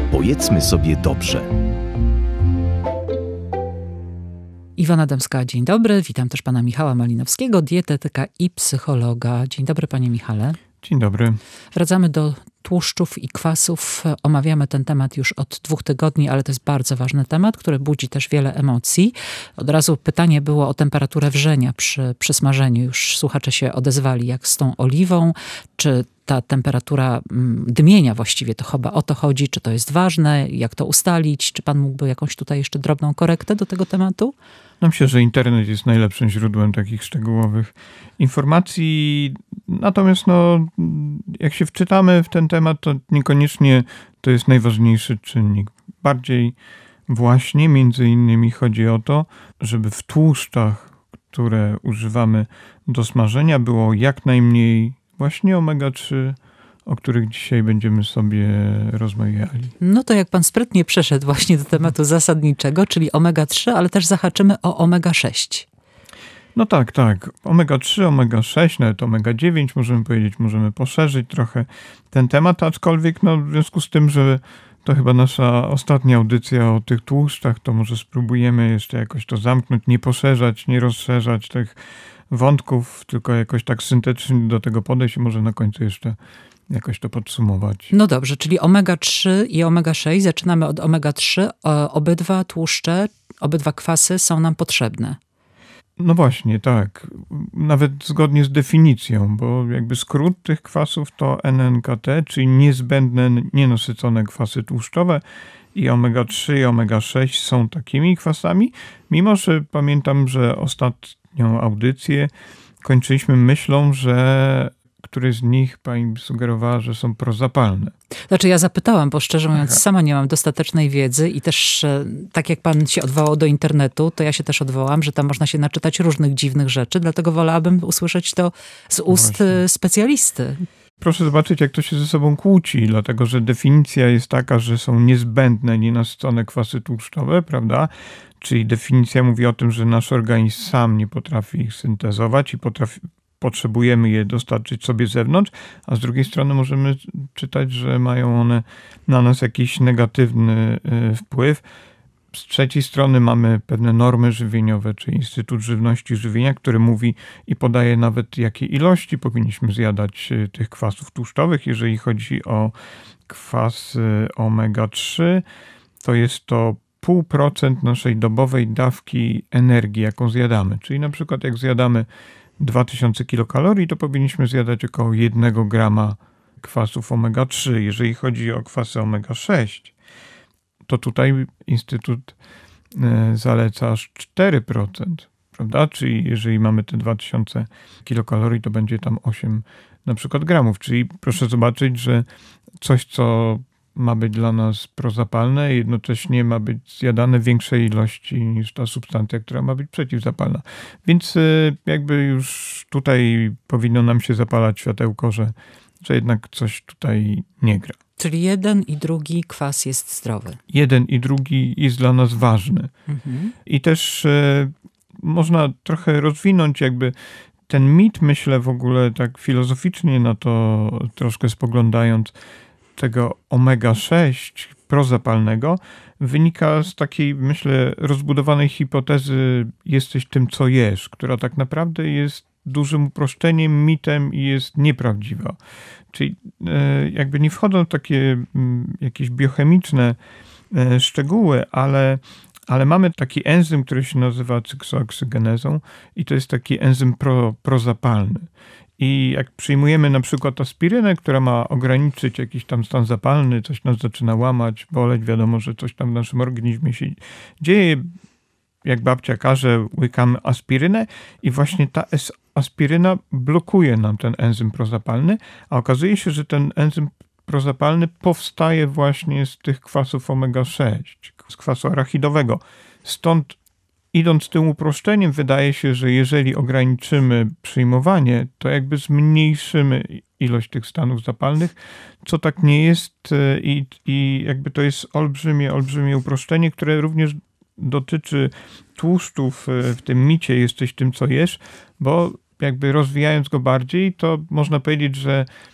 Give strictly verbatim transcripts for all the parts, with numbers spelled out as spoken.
Powiedzmy sobie dobrze. Iwona Dębska, dzień dobry. Witam też pana Michała Malinowskiego, dietetyka i psychologa. Dzień dobry, panie Michale. Dzień dobry. Wracamy do tłuszczów i kwasów. Omawiamy ten temat już od dwóch tygodni, ale to jest bardzo ważny temat, który budzi też wiele emocji. Od razu pytanie było o temperaturę wrzenia przy, przy smażeniu. Już słuchacze się odezwali, jak z tą oliwą. Czy ta temperatura dmienia właściwie, to chyba o to chodzi, czy to jest ważne, jak to ustalić? Czy pan mógłby jakąś tutaj jeszcze drobną korektę do tego tematu? No myślę, że internet jest najlepszym źródłem takich szczegółowych informacji. Natomiast no, jak się wczytamy w ten temat, to niekoniecznie to jest najważniejszy czynnik. Bardziej właśnie między innymi chodzi o to, żeby w tłuszczach, które używamy do smażenia, było jak najmniej właśnie omega trzy, o których dzisiaj będziemy sobie rozmawiali. No to jak pan sprytnie przeszedł właśnie do tematu zasadniczego, czyli omega trzy, ale też zahaczymy o omega sześć. No tak, tak. omega trzy, omega sześć, nawet omega dziewięć możemy powiedzieć, możemy poszerzyć trochę ten temat, aczkolwiek no, w związku z tym, że to chyba nasza ostatnia audycja o tych tłuszczach, to może spróbujemy jeszcze jakoś to zamknąć, nie poszerzać, nie rozszerzać tych wątków, tylko jakoś tak syntetycznie do tego podejść i może na końcu jeszcze jakoś to podsumować. No dobrze, czyli omega trzy i omega sześć. Zaczynamy od omega trzy. Obydwa tłuszcze, obydwa kwasy są nam potrzebne. No właśnie, tak. Nawet zgodnie z definicją, bo jakby skrót tych kwasów to N N K T, czyli niezbędne, nienasycone kwasy tłuszczowe, i omega trzy i omega sześć są takimi kwasami, mimo że pamiętam, że ostatnią audycję kończyliśmy myślą, że któryś z nich pani sugerowała, że są prozapalne. Znaczy ja zapytałam, bo szczerze mówiąc Aha. sama nie mam dostatecznej wiedzy i też tak jak pan się odwołał do internetu, to ja się też odwołam, że tam można się naczytać różnych dziwnych rzeczy, dlatego wolałabym usłyszeć to z ust Właśnie. specjalisty. Proszę zobaczyć, jak to się ze sobą kłóci, dlatego że definicja jest taka, że są niezbędne, nienasycone kwasy tłuszczowe, prawda? Czyli definicja mówi o tym, że nasz organizm sam nie potrafi ich syntezować i potrafi, potrzebujemy je dostarczyć sobie z zewnątrz, a z drugiej strony możemy czytać, że mają one na nas jakiś negatywny wpływ. Z trzeciej strony mamy pewne normy żywieniowe, czyli Instytut Żywności i Żywienia, który mówi i podaje nawet, jakie ilości powinniśmy zjadać tych kwasów tłuszczowych. Jeżeli chodzi o kwas omega trzy, to jest to pół procent naszej dobowej dawki energii, jaką zjadamy. Czyli na przykład jak zjadamy dwa tysiące kilokalorii, to powinniśmy zjadać około jednego grama kwasów omega trzy. Jeżeli chodzi o kwasy omega sześć, to tutaj Instytut zaleca aż cztery procent, prawda? Czyli jeżeli mamy te dwa tysiące kilokalorii, to będzie tam osiem na przykład gramów. Czyli proszę zobaczyć, że coś, co ma być dla nas prozapalne, jednocześnie ma być zjadane w większej ilości niż ta substancja, która ma być przeciwzapalna. Więc jakby już tutaj powinno nam się zapalać światełko, że, że jednak coś tutaj nie gra. Czyli jeden i drugi kwas jest zdrowy. Jeden i drugi jest dla nas ważny. Mhm. I też e, można trochę rozwinąć jakby ten mit, myślę w ogóle tak filozoficznie na to troszkę spoglądając, tego omega sześć prozapalnego, wynika z takiej, myślę, rozbudowanej hipotezy jesteś tym, co jesz, która tak naprawdę jest dużym uproszczeniem, mitem i jest nieprawdziwa. Czyli jakby nie wchodzą w takie jakieś biochemiczne szczegóły, ale, ale mamy taki enzym, który się nazywa cyksooksygenezą i to jest taki enzym pro, prozapalny. I jak przyjmujemy na przykład aspirynę, która ma ograniczyć jakiś tam stan zapalny, coś nas zaczyna łamać, boleć, wiadomo, że coś tam w naszym organizmie się dzieje, jak babcia każe, łykamy aspirynę i właśnie ta aspiryna blokuje nam ten enzym prozapalny, a okazuje się, że ten enzym prozapalny powstaje właśnie z tych kwasów omega sześć, z kwasu arachidowego. Stąd idąc tym uproszczeniem, wydaje się, że jeżeli ograniczymy przyjmowanie, to jakby zmniejszymy ilość tych stanów zapalnych, co tak nie jest i, i jakby to jest olbrzymie, olbrzymie uproszczenie, które również dotyczy tłuszczów w tym micie jesteś tym, co jesz, bo jakby rozwijając go bardziej, to można powiedzieć, że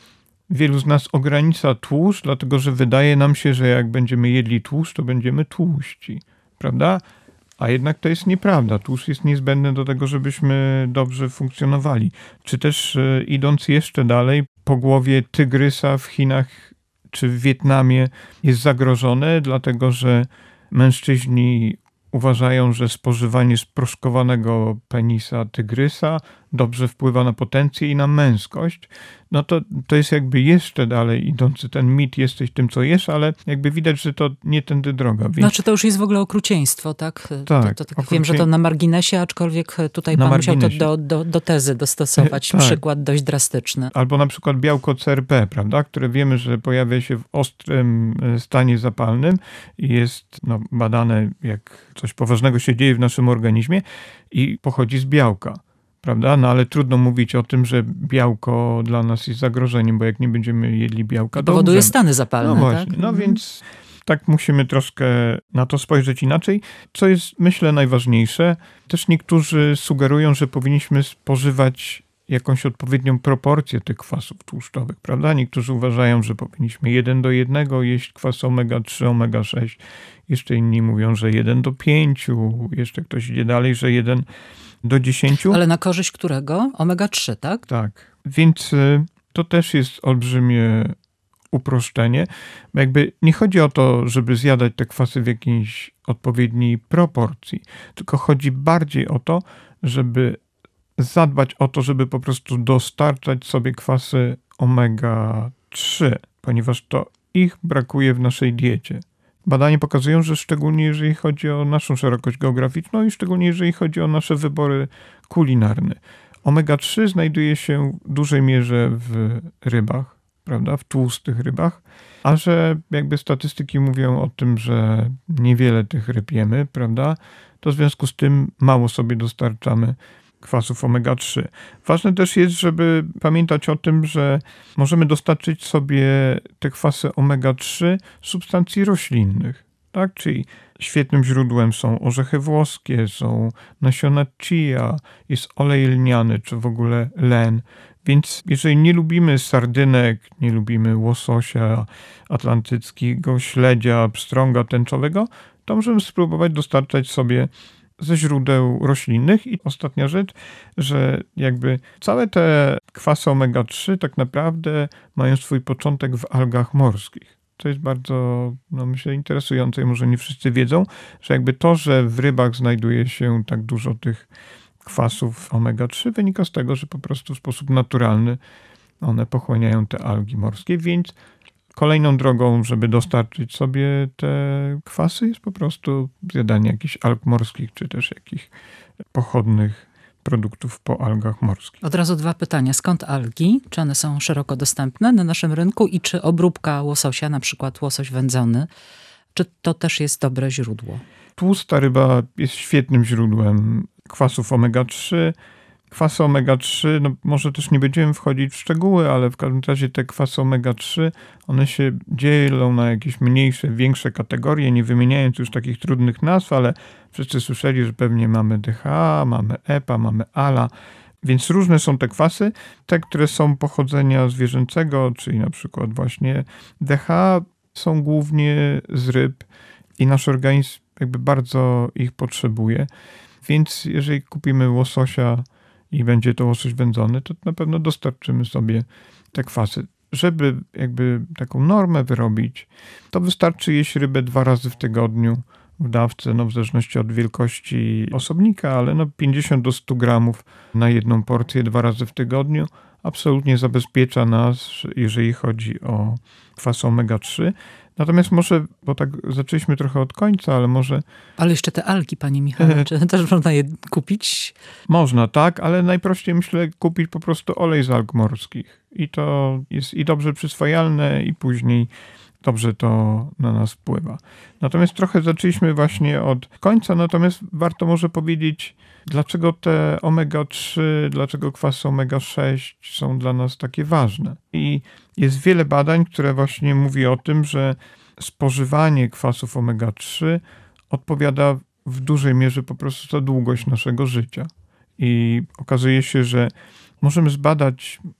wielu z nas ogranicza tłuszcz, dlatego że wydaje nam się, że jak będziemy jedli tłuszcz, to będziemy tłuści, prawda? A jednak to jest nieprawda. Tłuszcz jest niezbędny do tego, żebyśmy dobrze funkcjonowali. Czy też e, idąc jeszcze dalej, pogłowie tygrysa w Chinach czy w Wietnamie jest zagrożone, dlatego że mężczyźni uważają, że spożywanie sproszkowanego penisa tygrysa dobrze wpływa na potencję i na męskość, no to, to jest jakby jeszcze dalej idący ten mit, jesteś tym, co jesz, ale jakby widać, że to nie tędy droga. Więc... Znaczy to już jest w ogóle okrucieństwo, tak? Tak. To, to, tak Wiem, że to na marginesie, aczkolwiek tutaj na pan marginesie. musiał to do, do, do tezy dostosować. Tak. Przykład dość drastyczny. Albo na przykład białko C R P, prawda, które wiemy, że pojawia się w ostrym stanie zapalnym i jest no, badane, jak coś poważnego się dzieje w naszym organizmie i pochodzi z białka. Prawda? No ale trudno mówić o tym, że białko dla nas jest zagrożeniem, bo jak nie będziemy jedli białka, to powoduje umrzemy. stany zapalne, No właśnie, tak? no Mhm. więc tak musimy troszkę na to spojrzeć inaczej. Co jest, myślę, najważniejsze, też niektórzy sugerują, że powinniśmy spożywać jakąś odpowiednią proporcję tych kwasów tłuszczowych, prawda? Niektórzy uważają, że powinniśmy jeden do jednego jeść kwas omega trzy, omega sześć. Jeszcze inni mówią, że jeden do pięciu. Jeszcze ktoś idzie dalej, że jeden do dziesięciu. Ale na korzyść którego? omega trzy, tak? Tak. Więc y, to też jest olbrzymie uproszczenie. Jakby nie chodzi o to, żeby zjadać te kwasy w jakiejś odpowiedniej proporcji, tylko chodzi bardziej o to, żeby zadbać o to, żeby po prostu dostarczać sobie kwasy omega trzy, ponieważ to ich brakuje w naszej diecie. Badania pokazują, że szczególnie jeżeli chodzi o naszą szerokość geograficzną i szczególnie jeżeli chodzi o nasze wybory kulinarne. omega trzy znajduje się w dużej mierze w rybach, prawda, w tłustych rybach, a że jakby statystyki mówią o tym, że niewiele tych ryb jemy, prawda, to w związku z tym mało sobie dostarczamy kwasów omega trzy. Ważne też jest, żeby pamiętać o tym, że możemy dostarczyć sobie te kwasy omega trzy z substancji roślinnych, tak? Czyli świetnym źródłem są orzechy włoskie, są nasiona chia, jest olej lniany, czy w ogóle len. Więc jeżeli nie lubimy sardynek, nie lubimy łososia atlantyckiego, śledzia, pstrąga tęczowego, to możemy spróbować dostarczać sobie ze źródeł roślinnych. I ostatnia rzecz, że jakby całe te kwasy omega trzy tak naprawdę mają swój początek w algach morskich. To jest bardzo, no myślę, interesujące i może nie wszyscy wiedzą, że jakby to, że w rybach znajduje się tak dużo tych kwasów omega trzy wynika z tego, że po prostu w sposób naturalny one pochłaniają te algi morskie, więc kolejną drogą, żeby dostarczyć sobie te kwasy, jest po prostu zjadanie jakichś alg morskich, czy też jakichś pochodnych produktów po algach morskich. Od razu dwa pytania. Skąd algi? Czy one są szeroko dostępne na naszym rynku? I czy obróbka łososia, na przykład łosoś wędzony, czy to też jest dobre źródło? Tłusta ryba jest świetnym źródłem kwasów omega trzy. Kwasy omega trzy, no może też nie będziemy wchodzić w szczegóły, ale w każdym razie te kwasy omega trzy, one się dzielą na jakieś mniejsze, większe kategorie, nie wymieniając już takich trudnych nazw, ale wszyscy słyszeli, że pewnie mamy D H A, mamy E P A, mamy A L A, więc różne są te kwasy. Te, które są pochodzenia zwierzęcego, czyli na przykład właśnie D H A, są głównie z ryb i nasz organizm jakby bardzo ich potrzebuje. Więc jeżeli kupimy łososia i będzie to łosoś wędzony, to na pewno dostarczymy sobie te kwasy. Żeby jakby taką normę wyrobić, to wystarczy jeść rybę dwa razy w tygodniu w dawce, no w zależności od wielkości osobnika, ale no pięćdziesiąt do stu gramów na jedną porcję dwa razy w tygodniu absolutnie zabezpiecza nas, jeżeli chodzi o kwas omega trzy. Natomiast może, bo tak zaczęliśmy trochę od końca, ale może... Ale jeszcze te algi, panie Michale, czy też można je kupić? Można, tak, ale najprościej myślę kupić po prostu olej z alg morskich. I to jest i dobrze przyswajalne, i później dobrze to na nas wpływa. Natomiast trochę zaczęliśmy właśnie od końca, natomiast warto może powiedzieć, dlaczego te omega trzy, dlaczego kwasy omega sześć są dla nas takie ważne. I jest wiele badań, które właśnie mówi o tym, że spożywanie kwasów omega trzy odpowiada w dużej mierze po prostu za długość naszego życia. I okazuje się, że możemy zbadać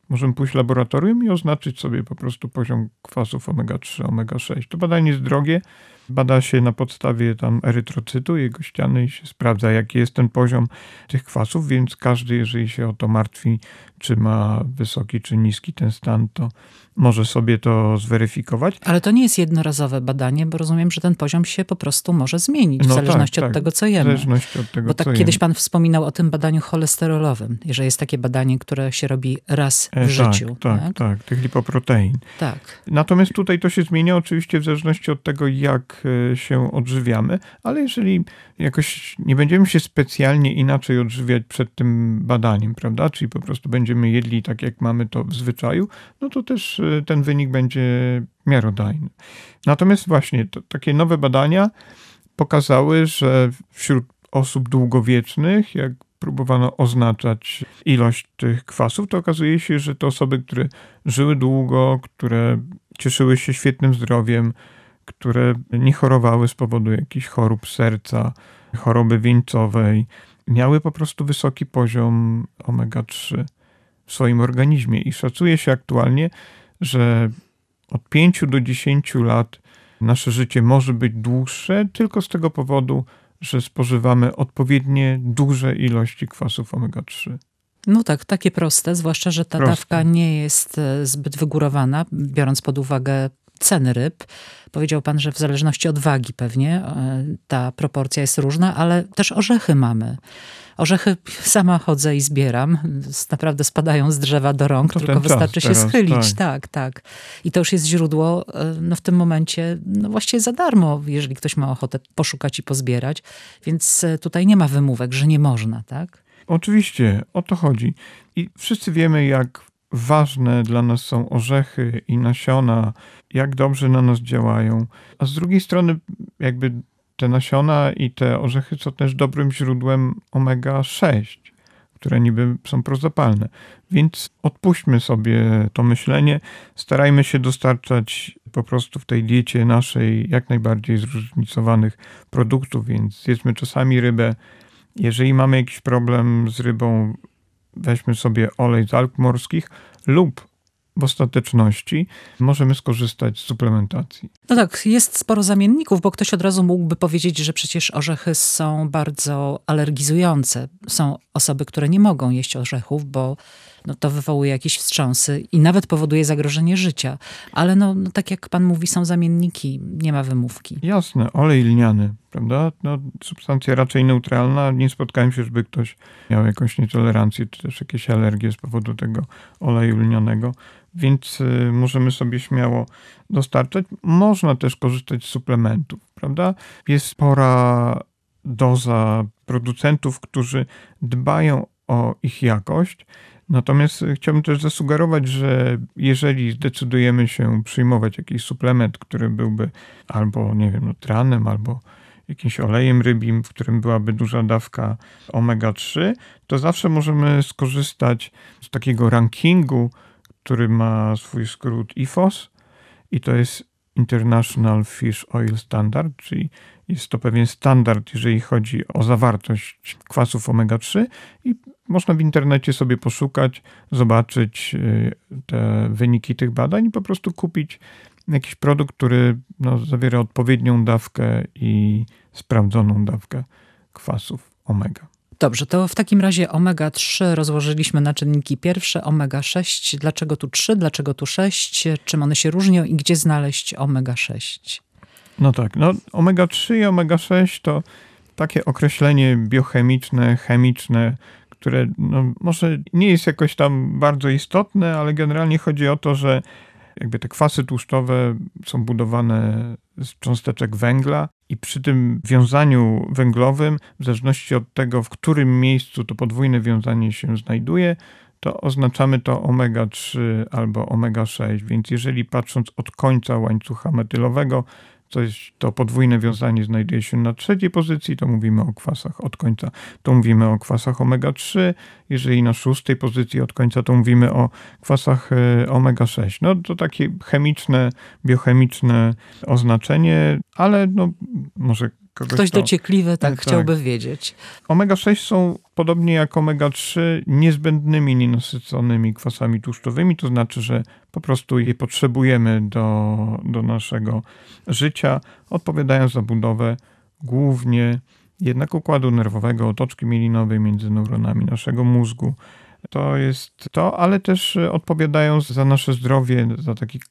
możemy pójść w laboratorium i oznaczyć sobie po prostu poziom kwasów omega trzy, omega sześć. To badanie jest drogie. Bada się na podstawie tam erytrocytu, jego ściany i się sprawdza, jaki jest ten poziom tych kwasów, więc każdy, jeżeli się o to martwi, czy ma wysoki, czy niski ten stan, to może sobie to zweryfikować. Ale to nie jest jednorazowe badanie, bo rozumiem, że ten poziom się po prostu może zmienić no w zależności tak, od tak, tego, co jemy. W zależności od tego, bo tak co kiedyś jemy. pan wspominał o tym badaniu cholesterolowym, że jest takie badanie, które się robi raz w e, życiu. Tak, tak, tak, tych lipoprotein. Tak. Natomiast tutaj to się zmienia oczywiście w zależności od tego, jak się odżywiamy, ale jeżeli jakoś nie będziemy się specjalnie inaczej odżywiać przed tym badaniem, prawda, czyli po prostu będziemy jedli tak, jak mamy to w zwyczaju, no to też ten wynik będzie miarodajny. Natomiast właśnie to, takie nowe badania pokazały, że wśród osób długowiecznych, jak próbowano oznaczać ilość tych kwasów, to okazuje się, że to osoby, które żyły długo, które cieszyły się świetnym zdrowiem, które nie chorowały z powodu jakichś chorób serca, choroby wieńcowej, miały po prostu wysoki poziom omega trzy w swoim organizmie. I szacuje się aktualnie, że od pięciu do dziesięciu lat nasze życie może być dłuższe tylko z tego powodu, że spożywamy odpowiednie duże ilości kwasów omega trzy. No tak, takie proste, zwłaszcza, że ta Proste. dawka nie jest zbyt wygórowana, biorąc pod uwagę ceny ryb. Powiedział pan, że w zależności od wagi pewnie ta proporcja jest różna, ale też orzechy mamy. Orzechy sama chodzę i zbieram. Naprawdę spadają z drzewa do rąk, to tylko wystarczy się teraz, schylić. tak. tak, tak. I to już jest źródło no w tym momencie no właściwie za darmo, jeżeli ktoś ma ochotę poszukać i pozbierać. Więc tutaj nie ma wymówek, że nie można, tak? Oczywiście, o to chodzi. I wszyscy wiemy, jak ważne dla nas są orzechy i nasiona, jak dobrze na nas działają. A z drugiej strony jakby te nasiona i te orzechy są też dobrym źródłem omega sześć, które niby są prozapalne. Więc odpuśćmy sobie to myślenie, starajmy się dostarczać po prostu w tej diecie naszej jak najbardziej zróżnicowanych produktów, więc jedzmy czasami rybę. Jeżeli mamy jakiś problem z rybą, weźmy sobie olej z alg morskich lub w ostateczności możemy skorzystać z suplementacji. No tak, jest sporo zamienników, bo ktoś od razu mógłby powiedzieć, że przecież orzechy są bardzo alergizujące. Są osoby, które nie mogą jeść orzechów, bo no, to wywołuje jakieś wstrząsy i nawet powoduje zagrożenie życia. Ale no, no tak jak pan mówi, są zamienniki, nie ma wymówki. Jasne, olej lniany, prawda? No, substancja raczej neutralna. Nie spotkałem się, żeby ktoś miał jakąś nietolerancję, czy też jakieś alergie z powodu tego oleju lnianego. Więc y, możemy sobie śmiało dostarczać. Można też korzystać z suplementów, prawda? Jest spora doza producentów, którzy dbają o ich jakość. Natomiast chciałbym też zasugerować, że jeżeli zdecydujemy się przyjmować jakiś suplement, który byłby albo, nie wiem, no, tranem, albo jakimś olejem rybim, w którym byłaby duża dawka omega trzy, to zawsze możemy skorzystać z takiego rankingu, który ma swój skrót I F O S i to jest International Fish Oil Standard, czyli jest to pewien standard, jeżeli chodzi o zawartość kwasów omega trzy i można w internecie sobie poszukać, zobaczyć te wyniki tych badań i po prostu kupić jakiś produkt, który no, zawiera odpowiednią dawkę i sprawdzoną dawkę kwasów omega. Dobrze, to w takim razie omega trzy rozłożyliśmy na czynniki pierwsze, omega sześć. Dlaczego tu trzy, dlaczego tu sześć? Czym one się różnią i gdzie znaleźć omega sześć? No tak, no omega trzy i omega sześć to takie określenie biochemiczne, chemiczne, które no, może nie jest jakoś tam bardzo istotne, ale generalnie chodzi o to, że jakby te kwasy tłuszczowe są budowane z cząsteczek węgla i przy tym wiązaniu węglowym, w zależności od tego, w którym miejscu to podwójne wiązanie się znajduje, to oznaczamy to omega trzy albo omega sześć. Więc jeżeli patrząc od końca łańcucha metylowego, coś, to podwójne wiązanie znajduje się na trzeciej pozycji, to mówimy o kwasach od końca, to mówimy o kwasach omega trzy. Jeżeli na szóstej pozycji od końca, to mówimy o kwasach omega sześć. No to takie chemiczne, biochemiczne oznaczenie, ale no, może kogoś, Ktoś kto... dociekliwy tak, tak chciałby wiedzieć. omega sześć są, podobnie jak omega trzy, niezbędnymi nienasyconymi kwasami tłuszczowymi, to znaczy, że po prostu je potrzebujemy do, do naszego życia, odpowiadają za budowę głównie jednak układu nerwowego, otoczki mielinowej między neuronami naszego mózgu. To jest to, ale też odpowiadają za nasze zdrowie, za taki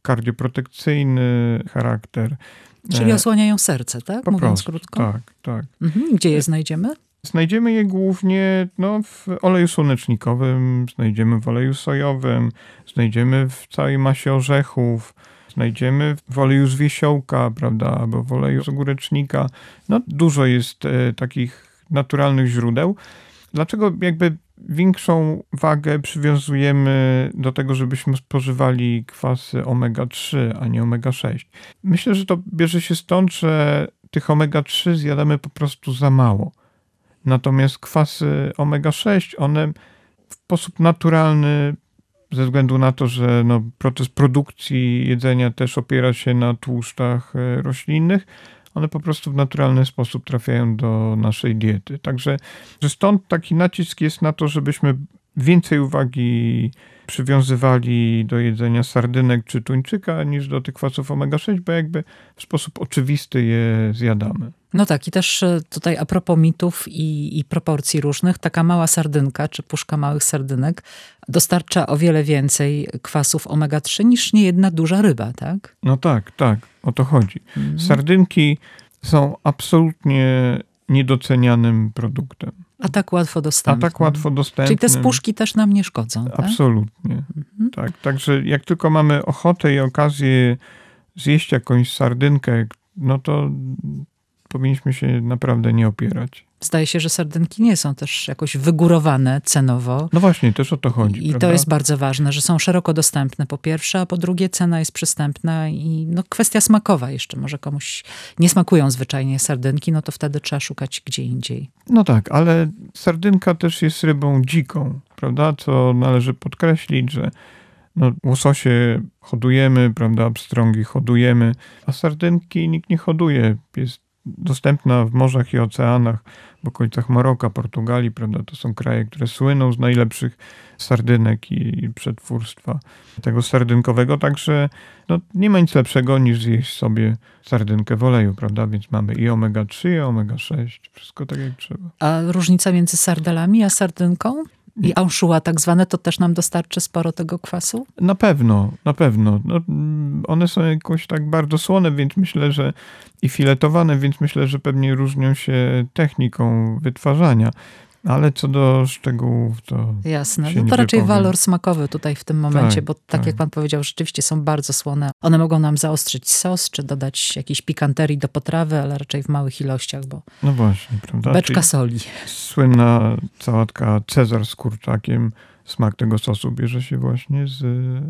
kardioprotekcyjny charakter. Czyli osłaniają serce, tak? Po Mówiąc prostu, krótko. tak, tak. Mhm. Gdzie je znajdziemy? Znajdziemy je głównie no, w oleju słonecznikowym, znajdziemy w oleju sojowym, znajdziemy w całej masie orzechów, znajdziemy w oleju z wiesiołka, prawda, albo w oleju z ogórecznika. No, dużo jest e, takich naturalnych źródeł. Dlaczego jakby większą wagę przywiązujemy do tego, żebyśmy spożywali kwasy omega trzy, a nie omega sześć? Myślę, że to bierze się stąd, że tych omega trzy zjadamy po prostu za mało. Natomiast kwasy omega sześć, one w sposób naturalny, ze względu na to, że no, proces produkcji jedzenia też opiera się na tłuszczach roślinnych, one po prostu w naturalny sposób trafiają do naszej diety. Także że stąd taki nacisk jest na to, żebyśmy więcej uwagi przywiązywali do jedzenia sardynek czy tuńczyka niż do tych kwasów omega sześć, bo jakby w sposób oczywisty je zjadamy. No tak, i też tutaj a propos mitów i, i proporcji różnych, taka mała sardynka, czy puszka małych sardynek dostarcza o wiele więcej kwasów omega trzy niż niejedna duża ryba, tak? No tak, tak, o to chodzi. Mhm. Sardynki są absolutnie niedocenianym produktem. A tak łatwo dostępnym. A tak łatwo dostępnym. Czyli te spuszki też nam nie szkodzą, tak? Absolutnie. Mhm. Tak, także jak tylko mamy ochotę i okazję zjeść jakąś sardynkę, no to powinniśmy się naprawdę nie opierać. Zdaje się, że sardynki nie są też jakoś wygórowane cenowo. No właśnie, też o to chodzi. I prawda? to jest bardzo ważne, że są szeroko dostępne po pierwsze, a po drugie cena jest przystępna i no kwestia smakowa jeszcze. Może komuś nie smakują zwyczajnie sardynki, no to wtedy trzeba szukać gdzie indziej. No tak, ale sardynka też jest rybą dziką, prawda? Co należy podkreślić, że no, łososie hodujemy, prawda? Pstrągi hodujemy, a sardynki nikt nie hoduje. Jest dostępna w morzach i oceanach, w okolicach Maroka, Portugalii, prawda? To są kraje, które słyną z najlepszych sardynek i przetwórstwa tego sardynkowego, także no, nie ma nic lepszego niż zjeść sobie sardynkę w oleju, prawda? Więc mamy i omega trzy, i omega sześć, wszystko tak jak trzeba. A różnica między sardelami a sardynką? I anchois tak zwane, to też nam dostarczy sporo tego kwasu? Na pewno, na pewno. No, one są jakoś tak bardzo słone, więc myślę, że i filetowane, więc myślę, że pewnie różnią się techniką wytwarzania. Ale co do szczegółów, to jasne. się No to nie raczej wypowiem. walor smakowy tutaj w tym momencie, Tak, bo tak, tak jak pan powiedział, rzeczywiście są bardzo słone. One mogą nam zaostrzyć sos, czy dodać jakiejś pikanterii do potrawy, ale raczej w małych ilościach, bo No właśnie, prawda? beczka Czyli soli. słynna sałatka Cezar z kurczakiem, smak tego sosu bierze się właśnie z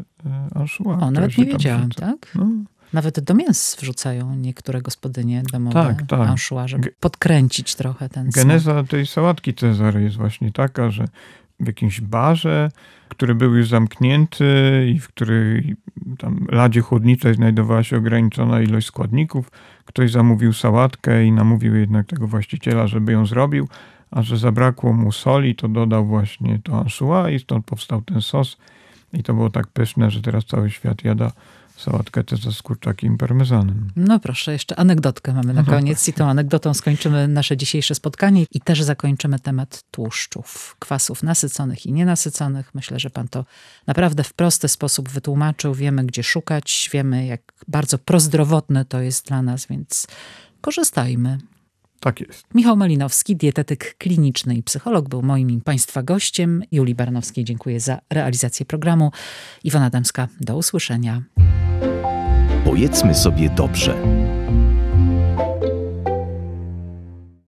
e, anchois. O, nawet nie wiedziałam, wrzuca. tak? No, Nawet do mięs wrzucają niektóre gospodynie domowe Tak, tak. anchois, żeby podkręcić trochę ten smak. geneza tej sałatki Cezar jest właśnie taka, że w jakimś barze, który był już zamknięty i w której tam ladzie chłodniczej znajdowała się ograniczona ilość składników, ktoś zamówił sałatkę i namówił jednak tego właściciela, żeby ją zrobił, a że zabrakło mu soli, to dodał właśnie to anchois i stąd powstał ten sos. I to było tak pyszne, że teraz cały świat jada sałatkę Cezar z kurczakiem i parmezanem. No proszę, jeszcze anegdotkę mamy na koniec i tą anegdotą skończymy nasze dzisiejsze spotkanie i też zakończymy temat tłuszczów, kwasów nasyconych i nienasyconych. Myślę, że pan to naprawdę w prosty sposób wytłumaczył. Wiemy, gdzie szukać, wiemy, jak bardzo prozdrowotne to jest dla nas, więc korzystajmy. Tak jest. Michał Malinowski, dietetyk kliniczny i psycholog, był moim i państwa gościem. Julii Baranowskiej dziękuję za realizację programu. Iwona Dębska, do usłyszenia. Powiedzmy sobie dobrze.